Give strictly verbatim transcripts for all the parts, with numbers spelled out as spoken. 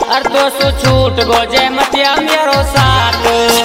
और तो सु छूट गो जय मतिया मेरो साथ,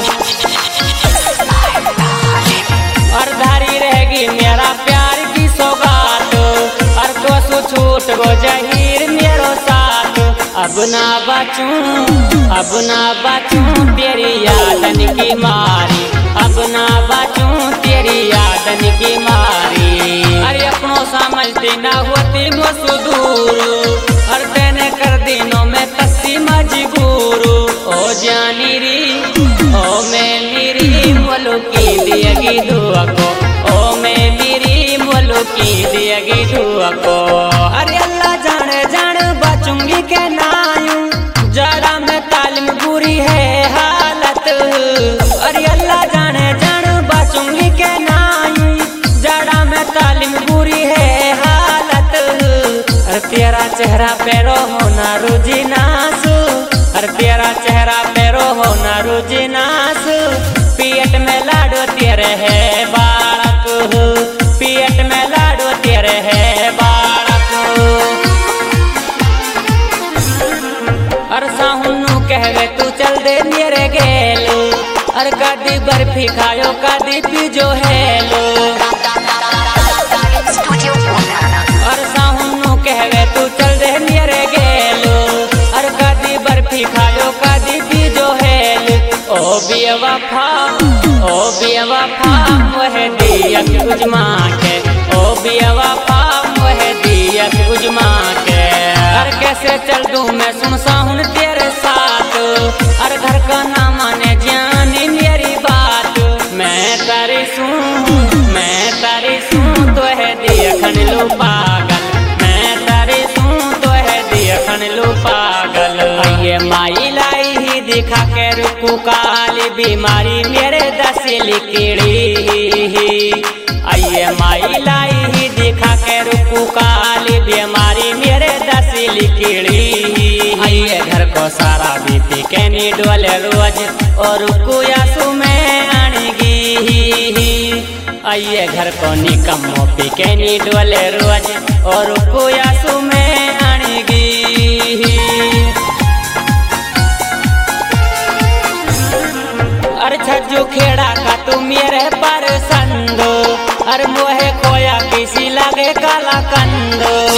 और धारी रहेगी मेरा प्यार की सौगात, और तो सु छूट गो जहीर मेरो साथ। अब ना बचूं अब ना बचूं तेरी यादन की मारी, अब ना बचूं तेरी यादन की मारी। अरे अपनों समझती ना होती मुझसे दूर, और तेने कर दिनों में तस्सी मजबूर। ओ जानी री ओ मैं मेरी मोलो की दिएगी दुआ को, ओ मैं मेरी मोलो की दिएगी दुआ को। अरे अल्लाह जाने जान बचूंगी के नायूं, जरा में तालीम बुरी है हालत। अरे अल्लाह जाने जान बचूंगी के नायूं, जरा में तालीम बुरी है हालत। अरे तेरा चेहरा पैरो होना रुजिनास, अरे तेरा चेहरा पैरो होना रुजिनास। पेट में लाडो तेरे है बालक, पेट में लाडो तेरे है बालक। और साहुनु कहवे तू चल दे मेरे गेल, और कदी बर्फी खायो कदी पीजो हेलो। और साहुनु कहवे तू चल दे मेरे गेल, और कदी बर्फी खायो कदी पीजो हेल। ओ बेवफा ओ बेवफा मोह दियत उजमा के, ओ बेवफा मोह दियत उजमा के। और कैसे चल दूं मैं सुन साहुन तेरे साथ, और घर का ना माने जानी मेरी बात। मैं तारी सुन मैं तारी सुन तो है देखन लो पागल, मैं तारी सुन तो है देखन लो पागल। ये माई लाई ही दिखा के रुकू काली बीमारी मेरे दसिल कीड़ी। आइए माई लाई ही दिखा के रुकू काली बीमारी मेरे दसिल कीड़ी। आइए घर को सारा बीती के नी डोले रोज, और रुकू यासु में आणगी। आइए घर को निकम्मो पी के नी डोले रोज, और रुकू यासु में आणगी। अरे छज्जू खेड़ा का तू मेरे पर संद, अरे मोहे खोया किसी लगे काला कंद।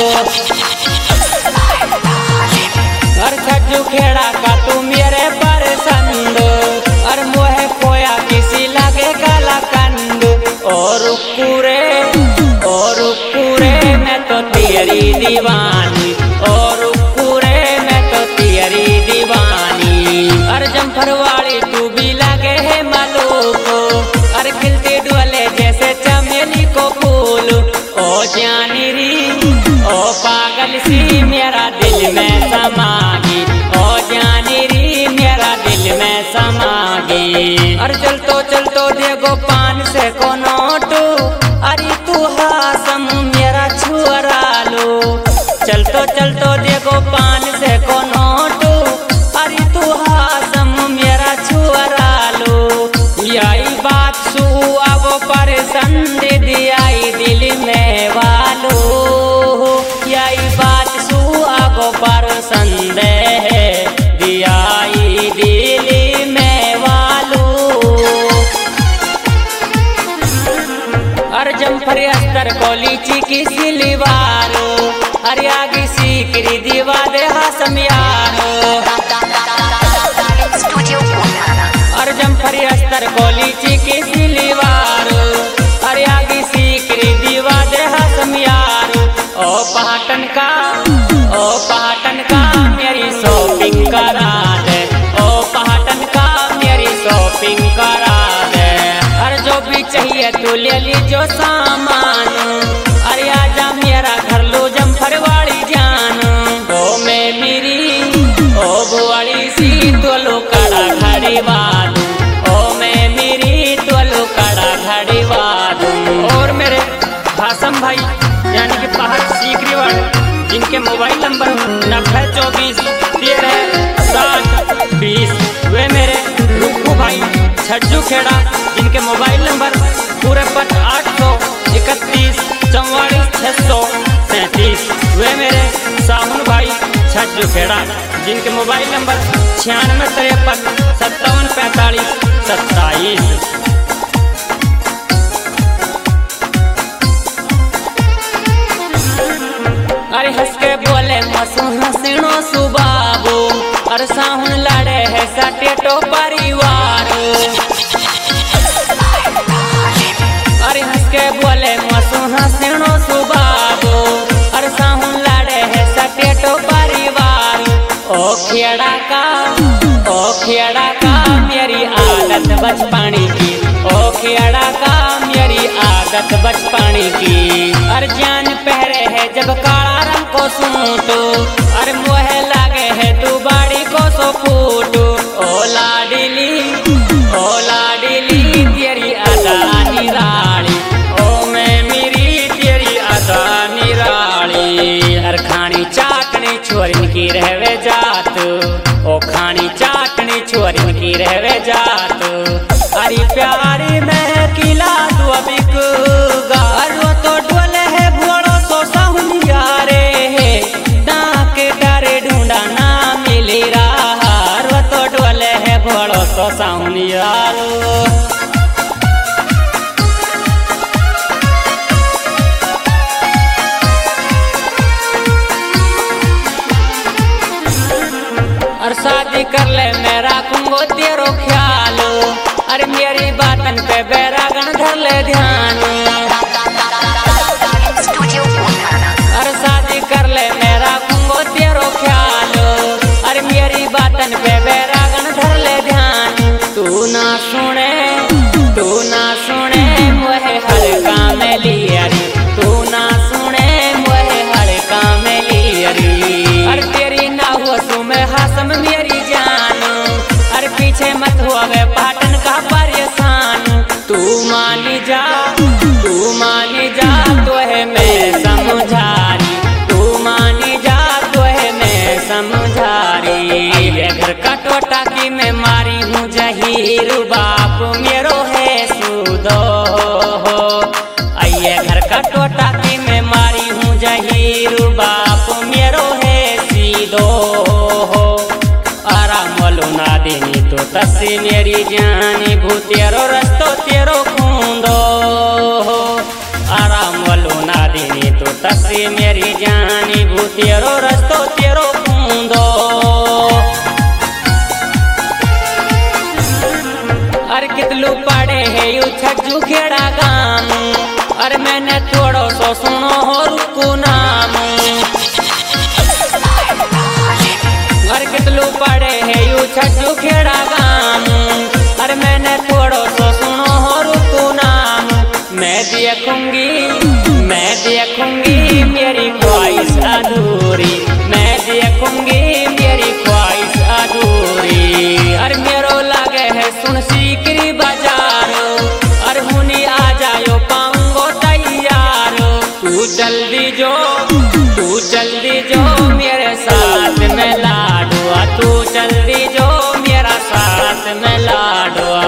अरे छज्जू खेड़ा का तू मेरे पर संद, अरे मोहे खोया किसी लगे काला कंद। और पूरे और पूरे मैं तो तेरी दीवानी, और पूरे मैं तो तेरी दीवानी। अरे जमफर वाली तू भी लगे है मालूक, अरे खिलते डोले जैसे चमेली को फूल। ओ जानी री ओ पागल सी मेरा दिल में समागी, ओ जानी री मेरा दिल में समागी। अरे चल तो चल तो देखो पान से को नोट, अरे तू हासम मेरा छुरा लो। चल तो चल तो देखो पान से को नोट, अरे तू हासम मेरा छुरा लो। यही बात सु अब पर संदे दियाई दिल में वालो, यही बात सु अब पर संदेह दियाई दिल में वालो। अरे जमफर अस्तर को लीची की सिलवार, अरे आगे सीकरी दीवा दे हासम यार। और जमफरी अस्तर को लीची की सिलवार, अरे आगे सीकरी दीवा दे हासम यार। ओ पहाटन का ओ पहाटन का मेरी शॉपिंग करा दे, ओ पहाटन का मेरी शॉपिंग करा दे। अरे जो भी चाहिए तू ले ली जो सामान, अरे आजा मेरा घर लो जमफर वाली जान। ओ मैं मेरी ओ बुआड़ी सी तोलो कड़ा घड़ी वादू, ओ मैं मेरी तोलो कड़ा घड़ी वादू। और मेरे हासम भाई यानी कि पहाड़ सीकरी वाले, जिनके मोबाइल नंबर नब्बे चौबीस तेरह सात बीस, वे मेरे रुक्कू भाई छज्जू खेड़ा, जिनके मोबाइल नंबर पूरे पट आठ सौ इकतीस चौवालीस छः सौ सैंतीस। वे मेरे साहुन भाई छज्जू खेड़ा, जिनके मोबाइल नंबर छियानवे तिरपन सत्तावन पैंतालीस सत्ताईस। अरे हंस के बोले मसू हसीनो सुबाबू, अरे साहुन लड़े है सटेटो परिवार। अरे हंस के बोले मसू हसीनो सुबाबू, अरे साहुन लड़े है सटेटो परिवार। ओ खेड़ा का ओ खेड़ा का मेरी आदत बचपनी की, ओ खेड़ा का मेरी आदत बचपनी की। अरे जान पहरे है जब काला रंग को सूटो, अरे मोहे लागे है तू बाड़ी को सो फूटो। ओ लाडली ओ लाडली तेरी अदा निराली, ओ मैं मेरी तेरी अदा निराली। अरे खानी चाटनी छोरिन की रहवे जात, ओ खानी चाटनी छोरिन की रहवे जात। अरे प्यारी में किला तू अबिक गारो तो डोले है घोड़ो सो साहुनिया रे है, डाक डरे ढूंढा ना मिली रहा, रो तो डोले है घोड़ो सो साहुनिया रो। और शादी कर ले मैं रखूंगो तेरो ख्याल, अरे मेरी बातन पे बैरागन धर ले ध्यान। अरे शादी कर ले मैं रखूंगो तेरो ख्याल, अरे मेरी बातन पे बैरागन धर ले ध्यान। तू ना सुने तू ना सुने मोहे हल्का में लियरी, तू ना सुने मोहे हल्का में लियरी। अरे तेरी ना हुआ सु में हासम मेरी जान, अरे पीछे मत हुआ वे पाटन का परेशान। तू मानी जा तू मानी जा तो है मैं समझारी, तू मानी जा तो है मैं समझारी। ये घर का टोटा की मैं मारी हूँ जहीर, बाप मेरो है सुदो हो। ये घर का टोटा की मैं मारी हूँ जहीर, बाप मेरो है सीधो हो। आराम वालो ना देनी तो तस्सी मेरी जानी, भू तेरो रस्तो तेरो खूंदो हो। आराम वालो ना देनी तो तस्सी मेरी जानी, भू तेरो रस्तो तेरो खूंदो। अरे कितलू पड़े है यू छज्जू खेड़ा गाम, अरे मैंने थोड़ो सो सुनो हो रुकू नाम। अरे कितलू पड़े है यू छज्जू खेड़ा गाम, अरे मैंने थोड़ो सो सुनो हो रुकू नाम। मैं देखूंगी मैं देखूंगी मेरी ख्वाहिश अधूरी, मैं देखूंगी मेरी ख्वाहिश अधूरी। अरे मेरो लागे है सुन सीकरी बाजार, अरे हुनी आ जायो पाऊंगो तैयार। तू जल्दी जो तू जल्दी जो मेरे साथ में लाडुआ, तू जल्दी जो मेरा साथ में लाडुआ।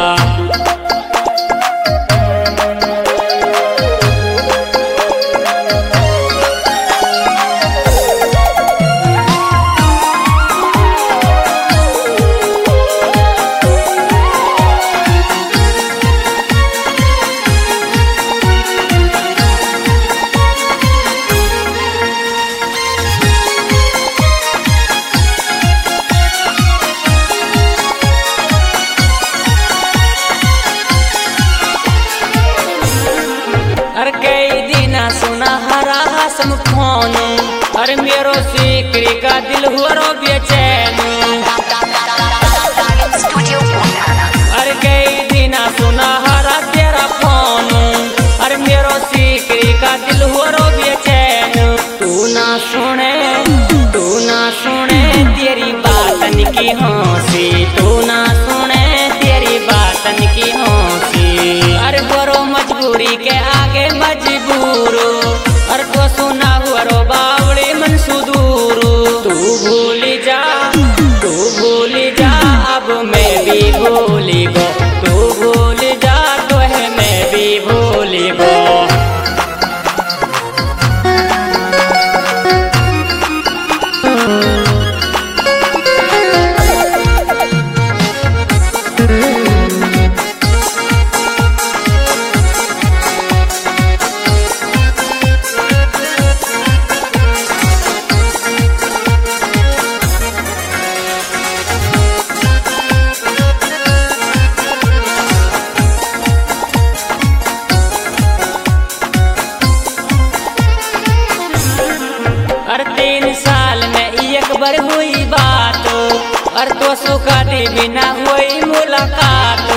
और तो सुखा दी बिना हुई मुलाकात।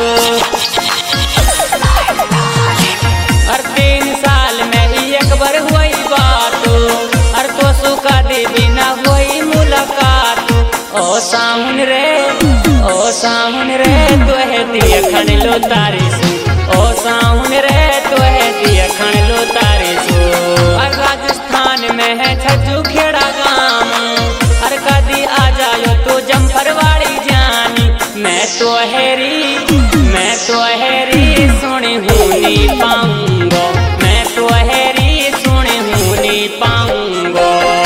और तीन साल में ही एक बार हुई बात, और तो सुखा दी बिना हुई मुलाकात। ओ साहुन रे ओ साहुन रे तोहे दिया खन लो तारी सु, ओ साहुन रे तोहे दिया खन लो तारी सु। और राजस्थान में है छज्जू खेड़ा गाँव, और कदी आ जायो तो जमफरवाड़ी जानी। मैं तो हेरी मैं तो हेरी सुनी हुनी पाऊंगो, मैं तो हेरी सुनी हुनी पाऊंगो।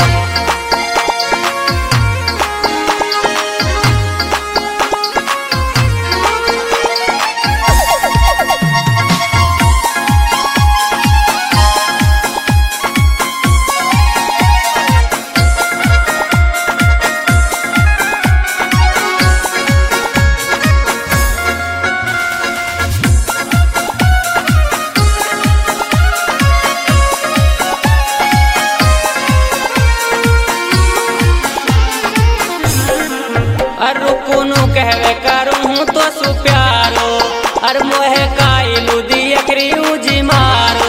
और रुकुनु कहवे करूँ तो सु प्यारो, और मोहे काइलू दियखरी उजी मारो।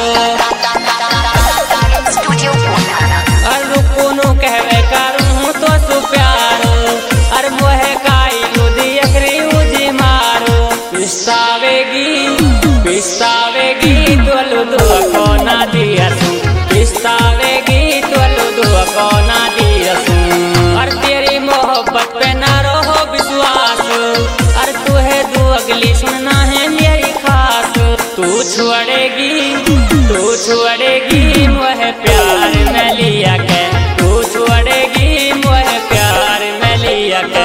और रुकुनु कहवे करूँ तो सु प्यारो, और मोहे काइलू दियखरी उजी मारो। पिस्तावेगी पिस्तावेगी तोलू दुआ को ना दियसू, पिस्तावेगी तोलू दुआ को ना दियसू। और तेरी मोहब्बत पे ना रहो विश्वास, और तू है दू अगली सुनना है मेरी खास। तू छोड़ेगी तू छोड़ेगी मोहे प्यार में लिया के, तू छोड़ेगी मोहे प्यार में लिया के।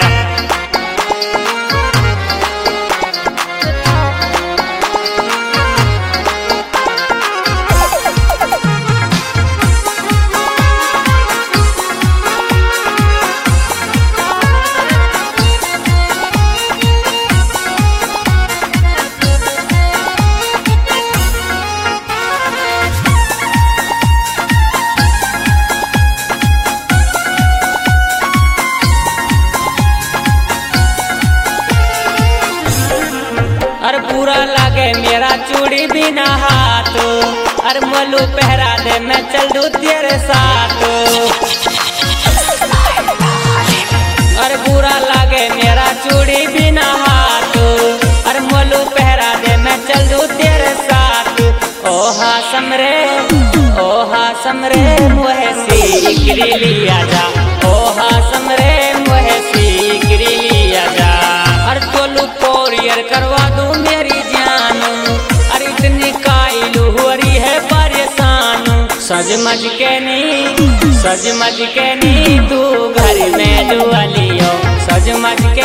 और बुरा लगे मेरा चूड़ी बिना हाथ, और मलू पहरा दे मैं चल दूँ तेरे साथ। और बुरा लगे मेरा चूड़ी बिना हाथ, और मलू पहरा दे मैं चल दूँ तेरे साथ। ओ हासम रे ओ हासम रे मोहे सीकरी लिया जा, ओ हासम रे मोहे सीकरी लिया जा। और तोलू कोरियर करवा दूं मेरी जान, और इतनी काइलू हो रही है परेशान। सज मज के नी सज मज के नी तू घर में दुआ लियो, सज मज